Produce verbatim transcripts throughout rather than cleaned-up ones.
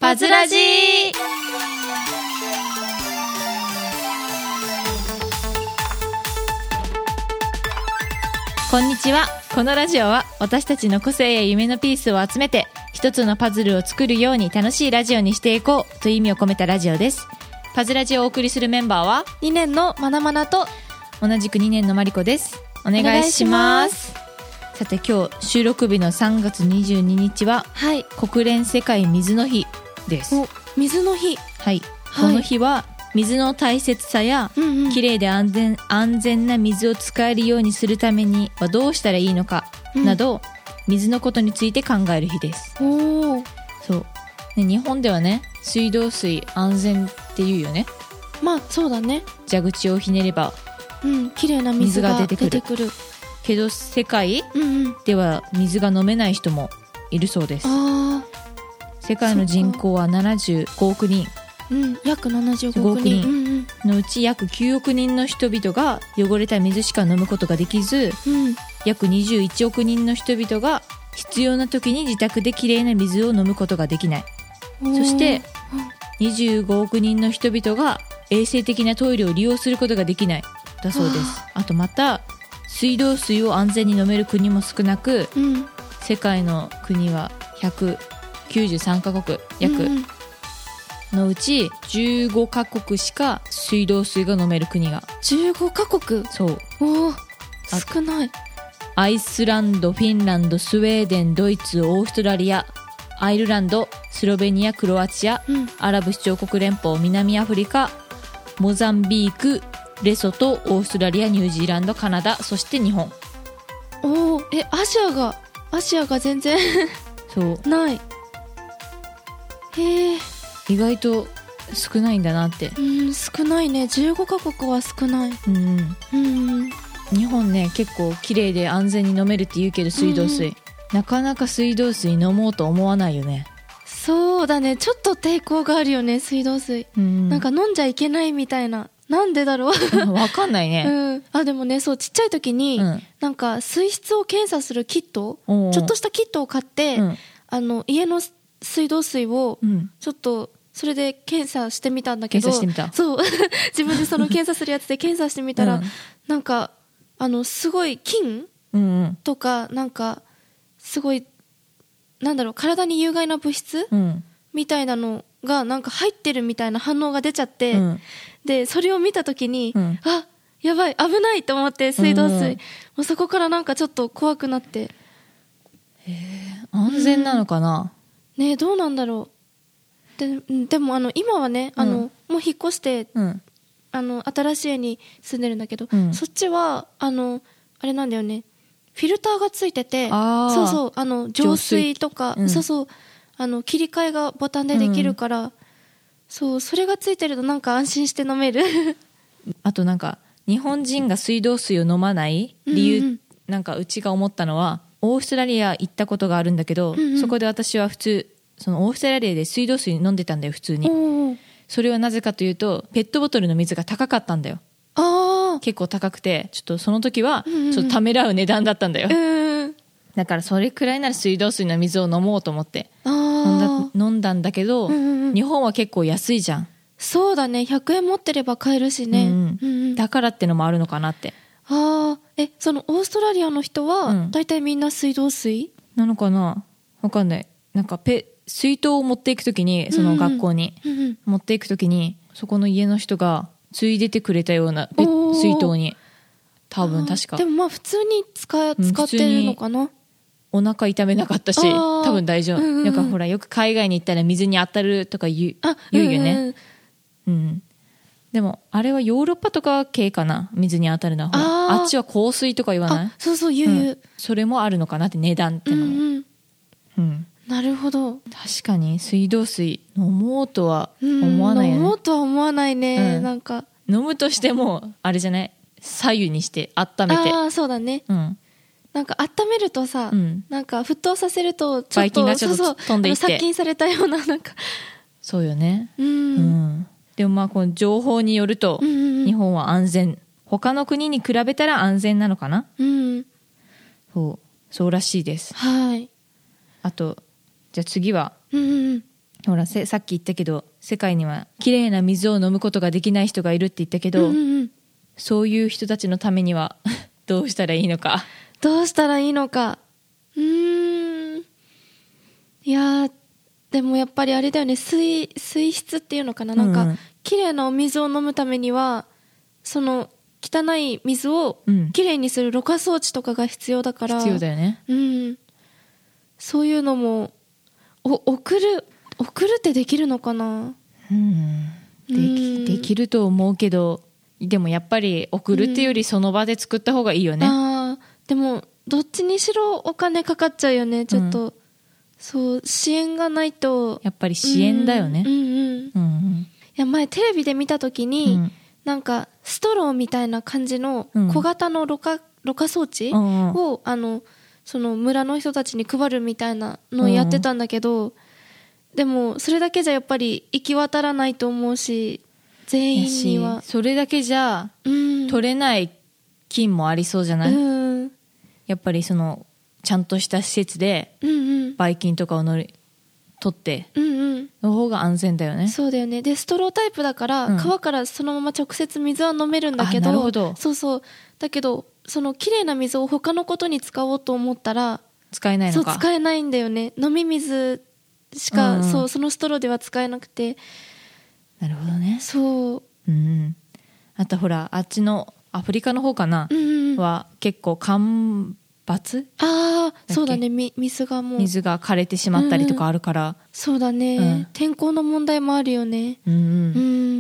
パズラジー。こんにちは。このラジオは私たちの個性や夢のピースを集めて一つのパズルを作るように楽しいラジオにしていこうという意味を込めたラジオです。パズラジをお送りするメンバーはにねんのまなまなと同じくにねんのまりこです。お願いします。さて今日収録日のさんがつにじゅうににちは、はい、国連世界水の日です。 お、水の日、 はい、はい、この日は水の大切さや、うんうん、きれいで安全、安全な水を使えるようにするためにはどうしたらいいのか、うん、など水のことについて考える日です。 おそう、ね、日本ではね水道水安全って言うよね。 まあそうだね。 蛇口をひねれば、 うん、きれいな水が出てくる、出てくるけど世界では水が飲めない人もいるそうです。 あ、 世界の人口はななじゅうごおくにん、 うん、約ななじゅうごおくにんのうち約きゅうおくにんの人々が汚れた水しか飲むことができず、うん、約にじゅういちおくにんの人々が必要な時に自宅できれいな水を飲むことができない。そしてにじゅうごおくにんの人々が衛生的なトイレを利用することができないだそうです。あとまた水道水を安全に飲める国も少なく、うん、世界の国はひゃくきゅうじゅうさんかこく約、うんのうちじゅうごかこくしか水道水が飲める国がじゅうごかこく。 そう、 お少ない。 アイスランド、フィンランド、スウェーデン、ドイツ、オーストラリア、アイルランド、スロベニア、クロアチア、うん、アラブ首長国連邦、南アフリカ、モザンビーク、レソト、オーストラリア、ニュージーランド、カナダ、そして日本。 おえアジアがアジアが全然そうない。へえ、 意外と少ないんだなって。 うん、少ないね。じゅうごかこくは少ない。 うん、うん、日本ね結構きれいで安全に飲めるって言うけど水道水、うん、なかなか水道水飲もうと思わないよね。 そうだね、ちょっと抵抗があるよね水道水、うん、なんか飲んじゃいけないみたいな。なんでだろうわかんないね、 うん、あでもね、そうちっちゃい時に、うん、なんか水質を検査するキット、ちょっとしたキットを買って、うん、あの家の水道水をちょっとそれで検査してみたんだけど、 検査してみた。 そう自分でその検査するやつで検査してみたら、うん、なんかあのすごい菌、うんうん、とかなんかすごいなんだろう体に有害な物質、うん、みたいなのがなんか入ってるみたいな反応が出ちゃって、うん、でそれを見た時に、うん、あやばい危ないと思って水道水、うん、もうそこからなんかちょっと怖くなって。 へー、安全なのかな、 うん、ね、どうなんだろう。で, でもあの今はねあの、うん、もう引っ越して、うん、あの新しい家に住んでるんだけど、うん、そっちはあのあれなんだよね、フィルターがついてて、そうそう、あの浄水とか、うん、そうそう、あの切り替えがボタンでできるから、うん、そうそれがついてるとなんか安心して飲めるあとなんか日本人が水道水を飲まない理由、うんうん、なんかうちが思ったのはオーストラリア行ったことがあるんだけど、うんうん、そこで私は普通そのオーストラリアで水道水飲んでたんだよ普通に。それはなぜかというとペットボトルの水が高かったんだよ。 あ結構高くてちょっとその時はちょっとためらう値段だったんだよ、うん、だからそれくらいなら水道水の水を飲もうと思って飲んだ、飲んだんだけど、うんうん、日本は結構安いじゃん。 そうだね、ひゃくえん持ってれば買えるしね、うんうんうん、だからってのもあるのかなって。 あえそのオーストラリアの人は、うん、大体みんな水道水なのかな、わかんない。なんかペ水筒を持っていくときにその学校に、うんうん、持っていくときにそこの家の人がついでてくれたような水筒に多分確か。 でもまあ普通に 使, 使ってるのかな。 お腹痛めなかったし多分大丈夫、うんうん、なんかほらよく海外に行ったら水に当たるとか言う、言うよね、うんうんうん、でもあれはヨーロッパとか系かな、水に当たるのは。 あ, あっちは香水とか言わない？ そうそう言う言う、うん、 それもあるのかなって値段ってのも、うんうんうん、なるほど。 確かに水道水飲もうとは思わないよね、 うん、飲もうとは思わないね、うん、なんか飲むとしてもあれじゃない、左右にして温めて。 ああそうだね、うん、なんか温めるとさ、うん、なんか沸騰させるとちょっとばい菌がちょっと飛んでいって殺菌されたようななんかそうよね、うん、うん、でもまあこの情報によると、うんうんうん、日本は安全、他の国に比べたら安全なのかな、うん、そうそうらしいです。 はい。 あとじゃあ次は、 うんうん、 ほらせさっき言ったけど世界にはきれいな水を飲むことができない人がいるって言ったけど、 うんうんうん、 そういう人たちのためにはどうしたらいいのかどうしたらいいのか。うーん、いやでもやっぱりあれだよね、水水質っていうのかな、なんか、うんうん、きれいなお水を飲むためにはその汚い水をきれいにするろ過装置とかが必要だから、 必要だよね、 うん、そういうのもお送る送るってできるのかな。 うん、でき、うん、できると思うけど、でもやっぱり送るっていうよりその場で作った方がいいよね、うん、 あでもどっちにしろお金かかっちゃうよねちょっと、うん、そう支援がないとやっぱり支援だよね、 うんうんうんうん、いや前テレビで見た時に、うん、なんかストローみたいな感じの小型のろ過、ろ過装置を、うんうん、あのその村の人たちに配るみたいなのをやってたんだけど、うん、でもそれだけじゃやっぱり行き渡らないと思うし、全員にはそれだけじゃ取れない菌もありそうじゃない、うん、やっぱりそのちゃんとした施設でばい菌とかをのり取っての方が安全だよね、うんうん、 そうだよね。でストロータイプだから、うん、川からそのまま直接水は飲めるんだけ ど, なるほどそうそうだけどそのきれいな水を他のことに使おうと思ったら使えないのか。 そう使えないんだよね。飲み水しか、うんうん、そうそのストローでは使えなくて。 なるほどね。 そう、 うん、あとほらあっちのアフリカの方かな、うんうん、は結構干ばつああそうだね、水がもう水が枯れてしまったりとかあるから、うん、 そうだね、うん、天候の問題もあるよね、うんうんうん、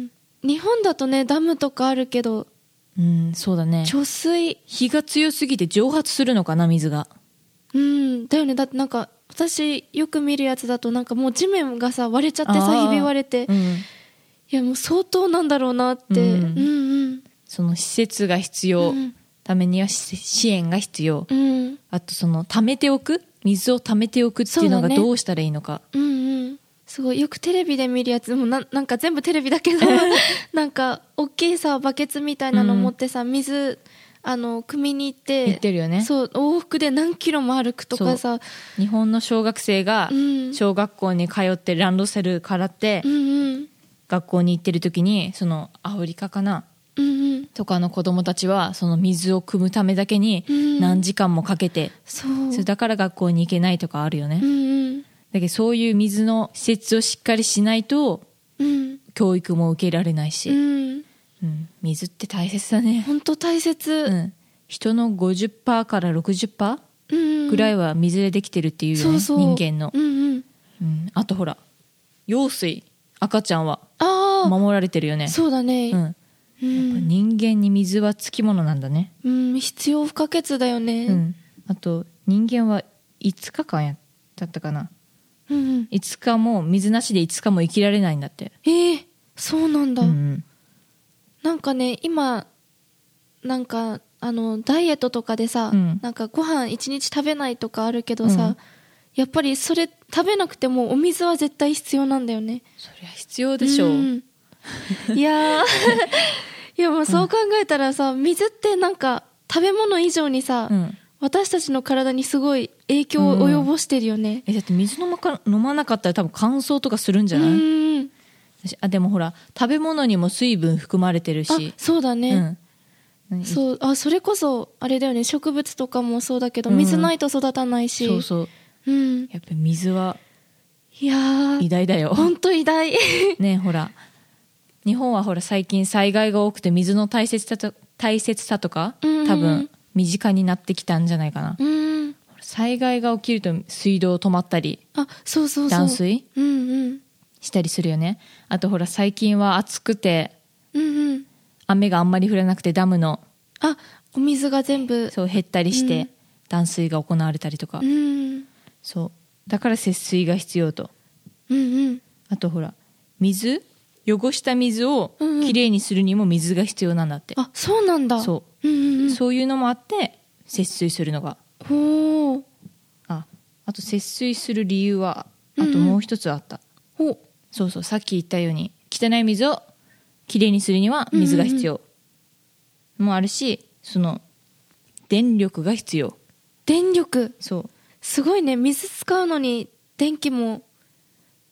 日本だとねダムとかあるけど、 うん、そうだね。 貯水日が強すぎて蒸発するのかな水が。 うんだよね。だってなんか私よく見るやつだとなんかもう地面がさ割れちゃってさひび割れて、うん、いやもう相当なんだろうなって、うんうんうん、 その施設が必要、うん、ためには支援が必要、うん、あとその溜めておく水を溜めておくっていうのがどうしたらいいのか、 う、ね、うんうん、すごいよくテレビで見るやつも な, なんか全部テレビだけどなんか大きいさバケツみたいなの持ってさ、うん、水あの汲みに行って行ってるよね。 そう往復で何キロも歩くとかさ。 日本の小学生が小学校に通ってランドセルからって、うんうん、学校に行ってる時にそのアフリカかな、うんうん、とかの子供たちはその水を汲むためだけに何時間もかけて、うん、そうそれだから学校に行けないとかあるよね、うんうん、だけどそういう水の施設をしっかりしないと、うん、教育も受けられないし、うんうん、水って大切だね。 本当大切、うん、 人の ごじゅっパーセント から ろくじゅっパーセント、うん、ぐらいは水でできてるっていうよね、そうそう人間の、うんうんうん、あとほら羊水赤ちゃんは守られてるよね。 そうだね、うん、やっぱ人間に水はつきものなんだね、 うん、必要不可欠だよね、うん、 あと人間はいつかかんやだったかな、うんうん、いつかも水なしでいつかも生きられないんだって。 えー、そうなんだ、うんうん、なんかね今なんかあのダイエットとかでさ、うん、なんかご飯一日食べないとかあるけどさ、うん、やっぱりそれ食べなくてもお水は絶対必要なんだよね。 そりゃ必要でしょう、うん、 いやいやもうそう考えたらさ、うん、水ってなんか食べ物以上にさ、うん、私たちの体にすごい影響を及ぼしてるよね、 うん、えだって水飲まか飲まなかったら多分乾燥とかするんじゃない？うん、あでもほら食べ物にも水分含まれてるし。 あそうだね、うん、そうあそれこそあれだよね、植物とかもそうだけど、うん、水ないと育たないし。 そうそう、うん、やっぱり水はいや偉大だよ。 本当偉大ね。ほら日本はほら最近災害が多くて水の大切さと大切さとか、うんうん、多分身近になってきたんじゃないかな、うん、災害が起きると水道止まったり、 あそうそうそう断水、 うんうん、 したりするよね。あとほら最近は暑くて、うんうん、雨があんまり降らなくてダムのあお水が全部そう減ったりして、うん、断水が行われたりとか、うん、そうだから節水が必要と、うんうん、あとほら水汚した水をきれいにするにも水が必要なんだって、 うんうん、あそうなんだ。 そう、うんうんうん、そういうのもあって節水するのがほう あ, あと節水する理由はあともう一つあった、うんうん、そうそうさっき言ったように汚い水をきれいにするには水が必要、うんうん、もあるし、その電力が必要。 電力そうすごいね、水使うのに電気も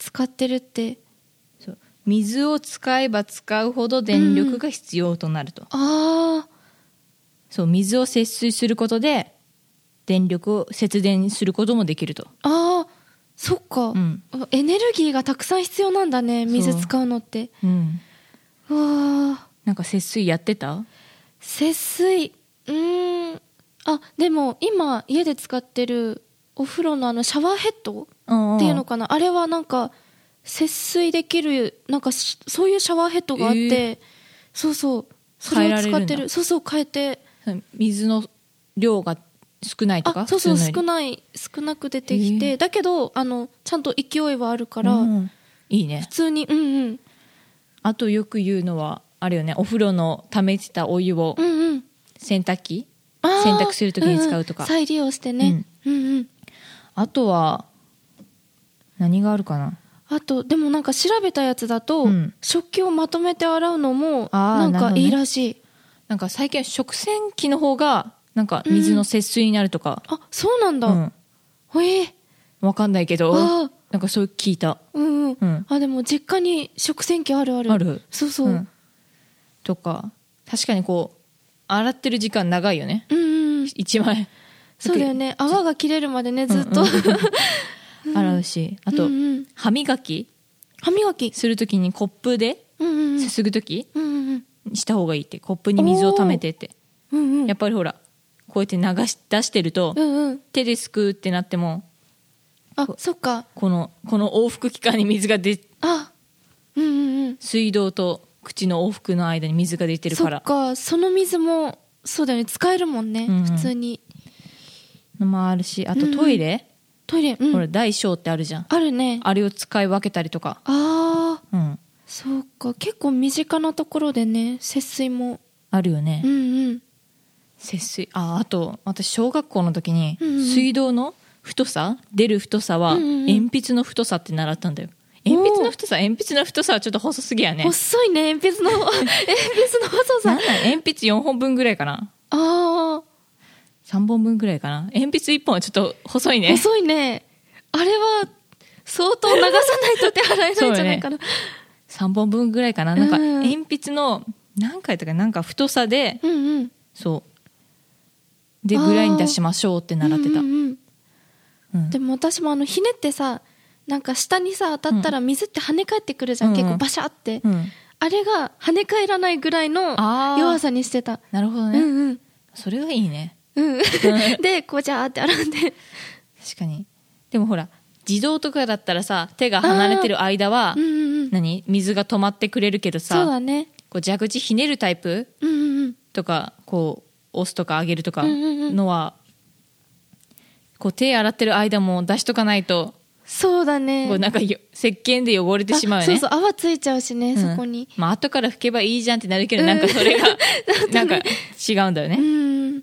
使ってるって。 そう、水を使えば使うほど電力が必要となると、うん、 ああ、 そう、水を節水することで電力を節電することもできると。 ああ、そっか、うん、エネルギーがたくさん必要なんだね、水使うのって。う、うん、わあ、 なんか節水やってた？ 節水、うーん、あ、でも今家で使ってるお風呂のあのシャワーヘッドっていうのかな、あれはなんか節水できる、なんかそういうシャワーヘッドがあって、えー、そうそう、それを使ってる。そうそう、変えて、 水の量が少ないとか、 あ、そうそう、少ない少なく出てきて、えー、だけどあのちゃんと勢いはあるから、うん、 いいね。 普通に、うんうん。 あとよく言うのはあれよね、お風呂の溜めてたお湯を洗濯機、うんうん、洗濯するときに使うとか、 うんうん、再利用してね、うんうんうん、 あとは何があるかな。 あとでもなんか調べたやつだと、うん、食器をまとめて洗うのもなんかいいらしい。 な,、ね、 なんか最近は食洗機の方がなんか水の節水になるとか、 うん、あ、そうなんだ、うん、へえ、 わかんないけど、なんかそう聞いた。 うんうん、うん、あ、でも実家に食洗機あるあるある、 そうそう、うん、 とか確かにこう洗ってる時間長いよね、 うんうん、 一枚。 そうだよね、泡が切れるまでね、ずっと、うんうん、洗うし、あと、うんうん、歯磨き歯磨きするときにコップですすぐとき、 うんうんうん、 した方がいいって、コップに水を溜めてって、うんうん、やっぱりほらこうやって流し出してると、うんうん、手ですくうってなっても、 あ、そっか、 このこの往復期間に水が出、 あ、うんうんうん、 水道と口の往復の間に水が出てるから、 そっか、その水もそうだよね、使えるもんね、うんうん、普通にのもあるし、あとトイレ、うんうん、 トイレ、うん、 ほら大小ってあるじゃん、 あるね、 あれを使い分けたりとか、 ああ、 うん、 そうか、結構身近なところでね、節水もあるよね、 うんうん、 節水、あ、あと私小学校の時に水道の太さ、うんうん、出る太さは鉛筆の太さって習ったんだよ。鉛筆の太さ、鉛筆の太さはちょっと細すぎやね。 細いね、鉛筆の鉛筆の細さ。 なんなん、鉛筆よんほんぶんぐらいかな。 ああ、 さんぼんぶんぐらいかな。鉛筆いっぽんはちょっと細いね。 細いね。あれは相当流さないと手洗えないんじゃないかな。ね、 さんぼんぶんぐらいかな。なんか鉛筆の何回とかなんか太さで、 うんうん、 そうでぐらいに出しましょうって習ってた。うんうんうん、でも私もあのひねってさ、なんか下にさ当たったら水って跳ね返ってくるじゃん、うん、結構バシャって、うん、あれが跳ね返らないぐらいの弱さにしてた。 なるほどね、 うんうん、 それはいいね、 うん、でこうジャーって洗うんで。 確かに。でもほら自動とかだったらさ、手が離れてる間は、うんうんうん、何水が止まってくれるけどさ、 そうだね、 こう蛇口ひねるタイプ、うんうんうん、とかこう押すとか上げるとかのは、うんうんうん、こう手洗ってる間も出しとかないと、 そうだね、 こうなんか石鹸で汚れてしまうよね。 そうそう、泡ついちゃうしね、うん、そこに。 まあ後から拭けばいいじゃんってなるけど、うん、なんかそれがなんか違うんだよね、うん、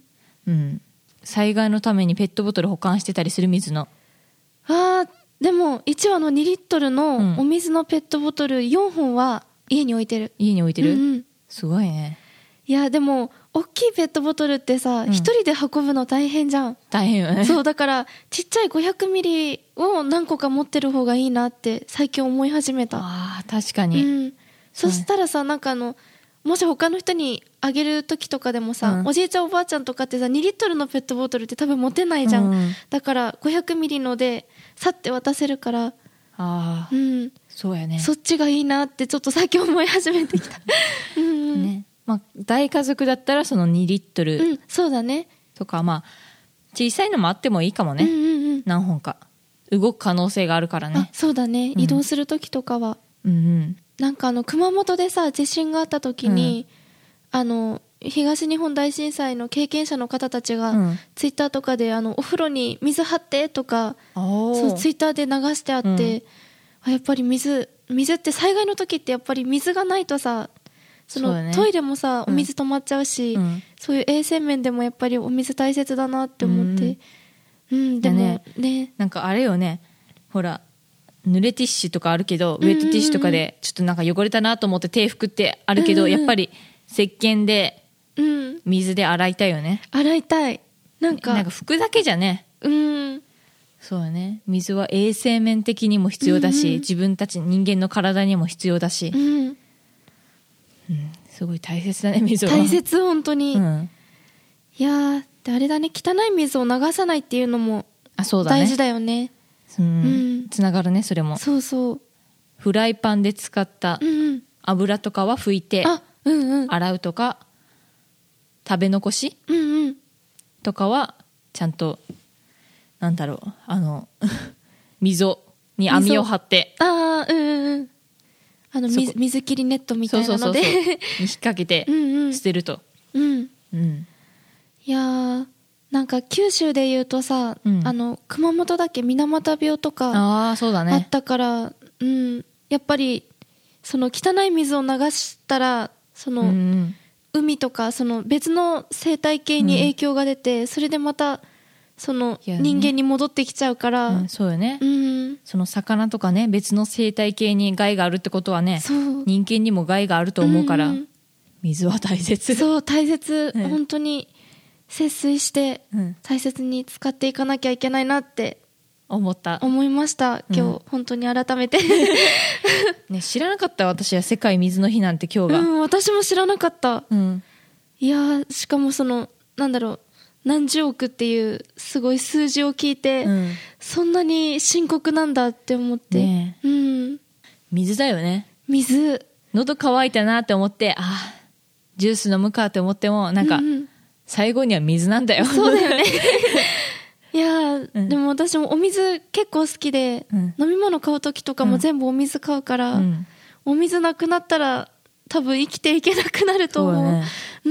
うん、災害のためにペットボトル保管してたりする、水の。 あー、でも一応のにリットルのお水のペットボトルよんほんは家に置いてる。 家に置いてる、 うんうん、 すごいね。 いやでも大きいペットボトルってさ、一、うん、人で運ぶの大変じゃん。 大変よね。 そうだからちっちゃいごひゃくミリを何個か持ってる方がいいなって最近思い始めた。 あー、確かに、うん、 そしたらさ、なんかあのもし他の人にあげる時とかでもさ、うん、おじいちゃんおばあちゃんとかってさにリットルのペットボトルって多分持てないじゃん、うん、だからごひゃくミリのでさって渡せるから、 あ、 うん、 そうやね、 そっちがいいなってちょっと最近思い始めてきたうん、 ね、まあ、大家族だったらそのにリットル、 うん、そうだね、 とか、まあ小さいのもあってもいいかもね、 うんうんうん、何本か動く可能性があるからね。 あ、そうだね、移動する時とかは、 うんうん、 なんかあの熊本でさ地震があった時に、うん、あの東日本大震災の経験者の方たちが、うん、ツイッターとかであのお風呂に水張ってとか、そうツイッターで流してあって、うん、あ、やっぱり水水って災害の時ってやっぱり水がないとさ、その、ね、トイレもさお水止まっちゃうし、うん、そういう衛生面でもやっぱりお水大切だなって思って、うん、うん、でも ね, ねなんかあれよね、ほら濡れティッシュとかあるけど、ウェットティッシュとかでちょっとなんか汚れたなと思って手拭くってあるけど、うんうん、やっぱり石鹸で水で洗いたいよね、 うん、洗いたい。なんかなんか拭くだけじゃね、 うん、 そうだね。水は衛生面的にも必要だし、うんうん、自分たち人間の体にも必要だし、 うんうん、 すごい大切だね、水は。 大切、本当に、うん、いやー、であれだね、汚い水を流さないっていうのも大事だよね。 うんうん、つながるね、それも。 そうそう。 フライパンで使った油とかは拭いて洗うとか、食べ残し、うんうん、とかはちゃんとなんだろう、あの溝に網を張って、 ああ、うんうん、あの 水, 水切りネットみたいなのでそうそうそうそうに引っ掛けて捨てると。 うんうんうん、いやー、なんか九州でいうとさ、うん、あの熊本だっけ、水俣病とかあったから、ね、うん、やっぱりその汚い水を流したらその、うん、海とかその別の生態系に影響が出て、うん、それでまたその人間に戻ってきちゃうから、 うん、そうよね、 うん、 その魚とかね、別の生態系に害があるってことはね、人間にも害があると思うから、うん、水は大切。 そう、大切、うん、本当に節水して大切に使っていかなきゃいけないなって思った思いました今日、うん、本当に改めてね、知らなかった。私は世界水の日なんて今日が、 うん、私も知らなかった、うん、いやしかもそのなんだろう、何十億っていうすごい数字を聞いて、うん、そんなに深刻なんだって思って、ね、うん、 水だよね。 水。 喉乾いたなって思って、あジュース飲むかって思ってもなんか、うん、最後には水なんだよ。 そうだよねいや、うん、でも私もお水結構好きで、うん、飲み物買う時とかも全部お水買うから、うん、お水なくなったら多分生きていけなくなると思う。そうだね、うん、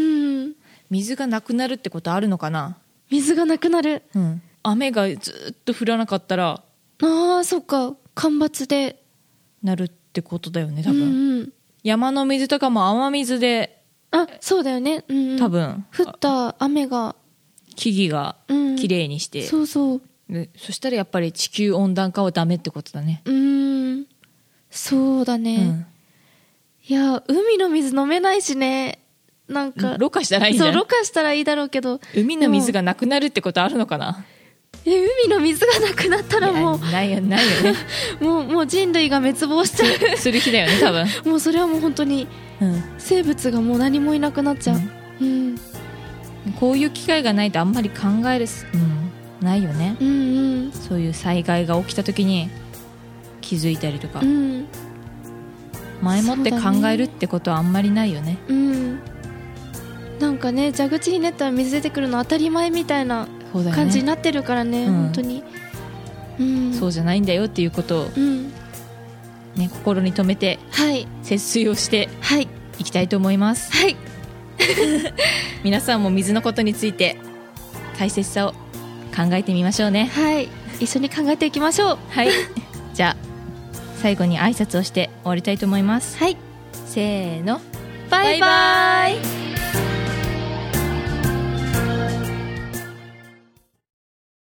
水がなくなるってことあるのかな。 水がなくなる、 うん、雨がずっと降らなかったら、 ああそっか、干ばつでなるってことだよね多分、 うんうん、 山の水とかも雨水で、 あそうだよね、うんうん、 多分降った雨が木々がきれいにして、 うん、そうそうでそしたらやっぱり地球温暖化はダメってことだね。 うーん、そうだね、うん、いや海の水飲めないしね、なんかろ過したらいいんじゃない。 そう、ろ過したらいいだろうけど、 海の水がなくなるってことあるのかな。 え海の水がなくなったらもうないよないよねもう、もう人類が滅亡しちゃうする日だよね多分もうそれはもう本当に、うん、生物がもう何もいなくなっちゃう、うんうん、こういう機会がないとあんまり考える、うん、ないよね、 うんうん、 そういう災害が起きた時に気づいたりとか、うん、前もって考えるってことはあんまりないよね。 うん、なんかね、蛇口ひねったら水出てくるの当たり前みたいな感じになってるからね、うん、本当に、 うん、そうじゃないんだよっていうことを、うんね、心に留めて、はい、節水をしていきたいと思います、 はい、 皆さんも水のことについて大切さを考えてみましょうね。 はい、一緒に考えていきましょう。 はいじゃあ最後に挨拶をして終わりたいと思います。 はい、 せーの、 バイバイ。